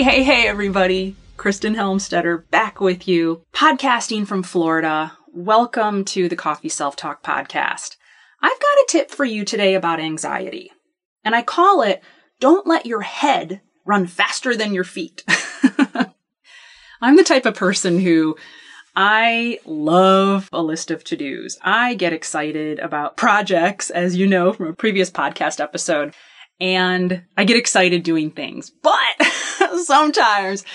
Hey, everybody. Kristen Helmstetter back with you, podcasting from Florida. Welcome to the Coffee Self-Talk podcast. I've got a tip for you today about anxiety, and I call it, don't let your head run faster than your feet. I'm the type of person who I love a list of to-dos. I get excited about projects, as you know from a previous podcast episode, and I get excited doing things. But sometimes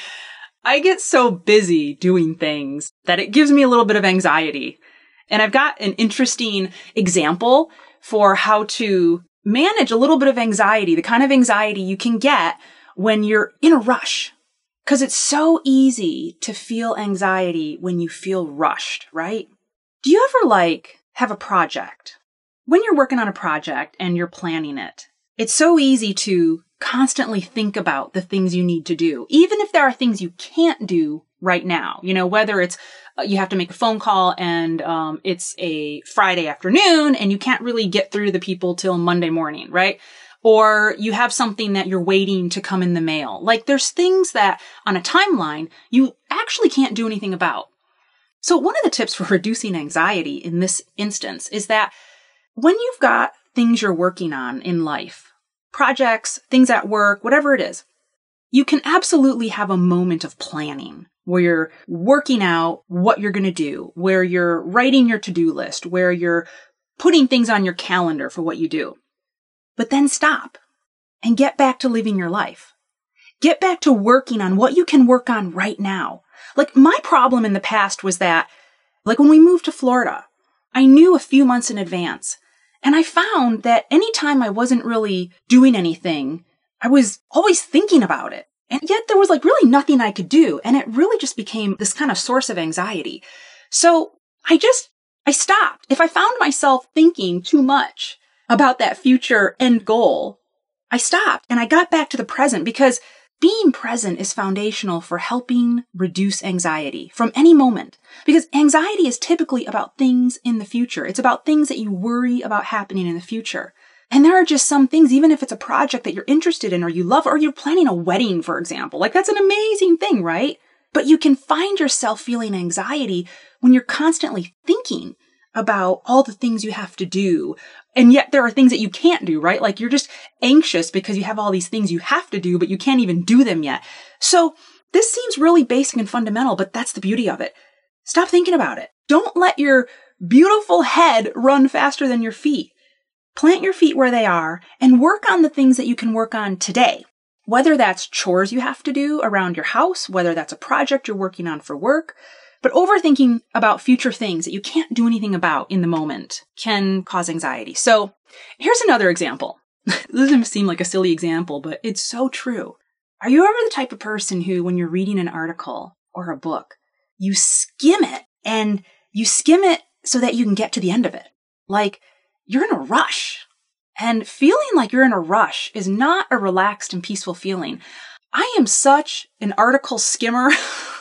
I get so busy doing things that it gives me a little bit of anxiety. And I've got an interesting example for how to manage a little bit of anxiety, the kind of anxiety you can get when you're in a rush. Because it's so easy to feel anxiety when you feel rushed, right? Do you ever have a project? When you're working on a project and you're planning it, it's so easy to constantly think about the things you need to do, even if there are things you can't do right now. You know, whether it's you have to make a phone call and it's a Friday afternoon and you can't really get through to the people till Monday morning, right? Or you have something that you're waiting to come in the mail. There's things that on a timeline you actually can't do anything about. So one of the tips for reducing anxiety in this instance is that when you've got things you're working on in life, projects, things at work, whatever it is, you can absolutely have a moment of planning where you're working out what you're going to do, where you're writing your to-do list, where you're putting things on your calendar for what you do. But then stop and get back to living your life. Get back to working on what you can work on right now. My problem in the past was that, when we moved to Florida, I knew a few months in advance. And I found that anytime I wasn't really doing anything, I was always thinking about it. And yet there was really nothing I could do. And it really just became this kind of source of anxiety. So I stopped. If I found myself thinking too much about that future end goal, I stopped and I got back to the present, because being present is foundational for helping reduce anxiety from any moment. Because anxiety is typically about things in the future. It's about things that you worry about happening in the future. And there are just some things, even if it's a project that you're interested in or you love, or you're planning a wedding, for example, that's an amazing thing, right? But you can find yourself feeling anxiety when you're constantly thinking about all the things you have to do. And yet there are things that you can't do, right? You're just anxious because you have all these things you have to do, but you can't even do them yet. So this seems really basic and fundamental, but that's the beauty of it. Stop thinking about it. Don't let your beautiful head run faster than your feet. Plant your feet where they are and work on the things that you can work on today. Whether that's chores you have to do around your house, whether that's a project you're working on for work. But overthinking about future things that you can't do anything about in the moment can cause anxiety. So here's another example. This doesn't seem like a silly example, but it's so true. Are you ever the type of person who, when you're reading an article or a book, you skim it, and you skim it so that you can get to the end of it? You're in a rush. And feeling like you're in a rush is not a relaxed and peaceful feeling. I am such an article skimmer.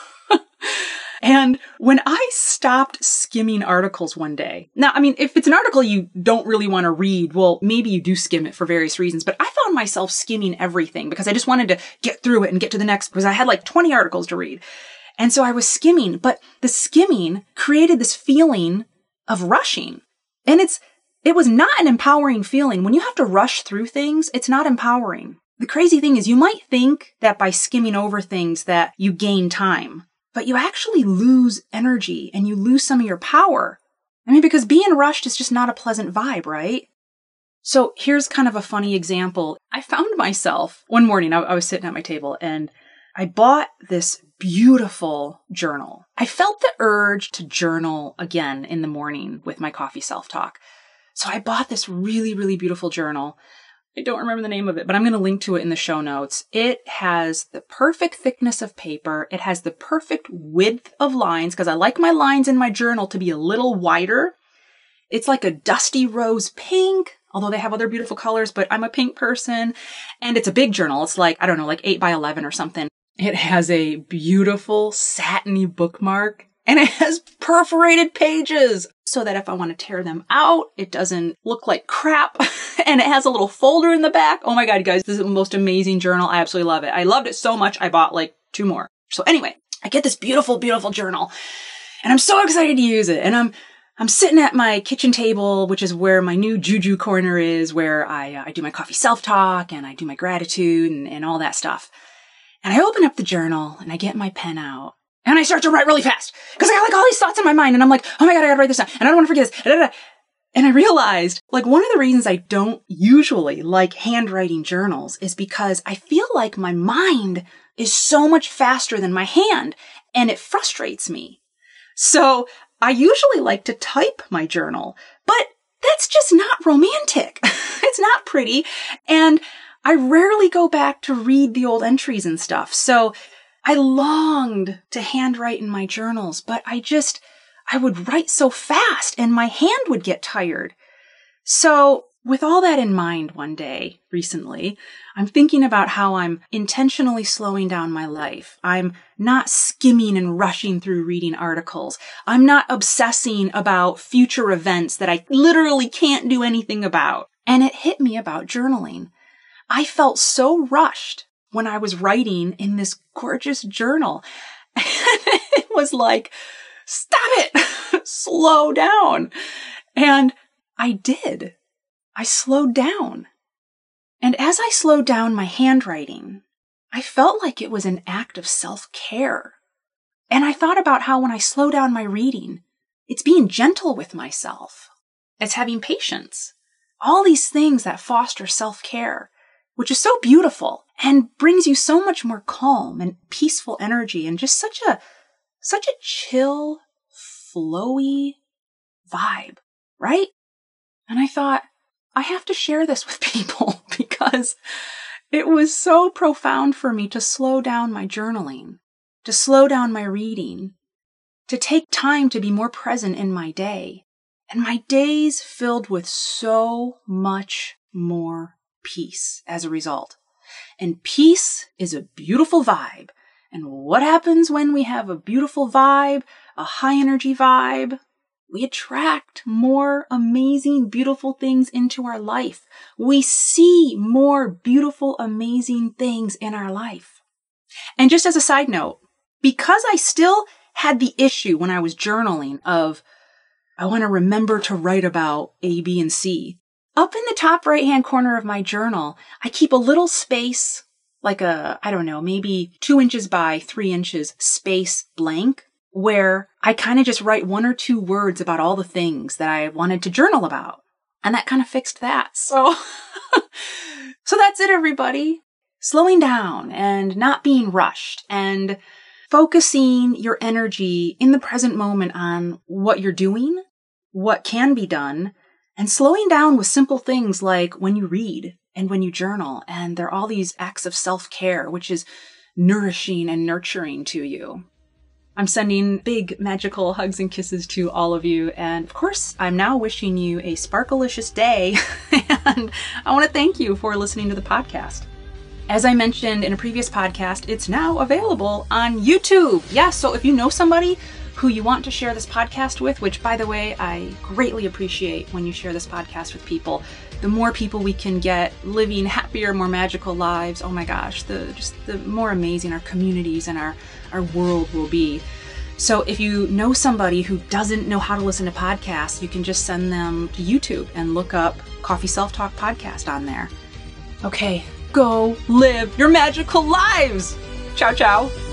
And when I stopped skimming articles one day, now, if it's an article you don't really want to read, well, maybe you do skim it for various reasons, but I found myself skimming everything because I just wanted to get through it and get to the next, because I had 20 articles to read. And so I was skimming, but the skimming created this feeling of rushing. And it was not an empowering feeling. When you have to rush through things, it's not empowering. The crazy thing is you might think that by skimming over things that you gain time, but you actually lose energy and you lose some of your power. Because being rushed is just not a pleasant vibe, right? So here's kind of a funny example. I found myself one morning, I was sitting at my table and I bought this beautiful journal. I felt the urge to journal again in the morning with my coffee self-talk. So I bought this really, really beautiful journal. I don't remember the name of it, but I'm going to link to it in the show notes. It has the perfect thickness of paper. It has the perfect width of lines, because I like my lines in my journal to be a little wider. It's like a dusty rose pink, although they have other beautiful colors, but I'm a pink person. And it's a big journal. It's 8 by 11 or something. It has a beautiful satiny bookmark. And it has perforated pages so that if I want to tear them out, it doesn't look like crap. And it has a little folder in the back. Oh my God, guys, this is the most amazing journal. I absolutely love it. I loved it so much, I bought like 2 more. So anyway, I get this beautiful, beautiful journal and I'm so excited to use it. And I'm sitting at my kitchen table, which is where my new Juju corner is, where I do my coffee self-talk and I do my gratitude and all that stuff. And I open up the journal and I get my pen out. And I start to write really fast because I got like all these thoughts in my mind and I'm like, oh my God, I gotta write this down and I don't want to forget this. And I realized like one of the reasons I don't usually like handwriting journals is because I feel like my mind is so much faster than my hand and it frustrates me. So I usually like to type my journal, but that's just not romantic. It's not pretty. And I rarely go back to read the old entries and stuff. So I longed to handwrite in my journals, but I would write so fast and my hand would get tired. So with all that in mind one day recently, I'm thinking about how I'm intentionally slowing down my life. I'm not skimming and rushing through reading articles. I'm not obsessing about future events that I literally can't do anything about. And it hit me about journaling. I felt so rushed when I was writing in this gorgeous journal. And it was like, stop it, slow down. And I did. I slowed down. And as I slowed down my handwriting, I felt like it was an act of self-care. And I thought about how when I slow down my reading, it's being gentle with myself. It's having patience. All these things that foster self-care, which is so beautiful and brings you so much more calm and peaceful energy and just such a chill, flowy vibe, right? And I thought, I have to share this with people because it was so profound for me to slow down my journaling, to slow down my reading, to take time to be more present in my day. And my days filled with so much more peace as a result. And peace is a beautiful vibe. And what happens when we have a beautiful vibe, a high energy vibe? We attract more amazing, beautiful things into our life. We see more beautiful, amazing things in our life. And just as a side note, because I still had the issue when I was journaling of, I want to remember to write about A, B, and C. Up in the top right-hand corner of my journal, I keep a little space, like maybe 2 inches by 3 inches space blank, where I kind of just write 1 or 2 words about all the things that I wanted to journal about. And that kind of fixed that. So that's it, everybody. Slowing down and not being rushed and focusing your energy in the present moment on what you're doing, what can be done, and slowing down with simple things like when you read and when you journal. And there are all these acts of self-care, which is nourishing and nurturing to you. I'm sending big magical hugs and kisses to all of you. And of course, I'm now wishing you a sparkalicious day. And I want to thank you for listening to the podcast. As I mentioned in a previous podcast, it's now available on YouTube. Yes, so if you know somebody who you want to share this podcast with, which by the way, I greatly appreciate when you share this podcast with people, the more people we can get living happier, more magical lives, oh my gosh, the more amazing our communities and our world will be. So if you know somebody who doesn't know how to listen to podcasts, you can just send them to YouTube and look up Coffee Self-Talk Podcast on there. Okay, go live your magical lives. Ciao, ciao.